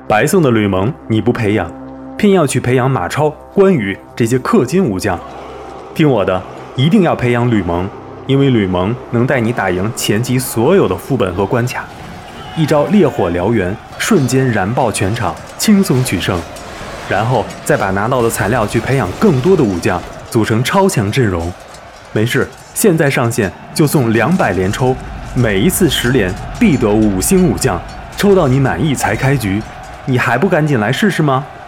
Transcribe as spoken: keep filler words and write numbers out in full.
白送的吕蒙你不培养，偏要去培养马超、关羽这些氪金武将。听我的，一定要培养吕蒙，因为吕蒙能带你打赢前期所有的副本和关卡，一招烈火燎原，瞬间燃爆全场，轻松取胜。然后再把拿到的材料去培养更多的武将，组成超强阵容。没事，现在上线就送两百连抽，每一次十连必得五星武将，抽到你满意才开局。你还不赶紧来试试吗？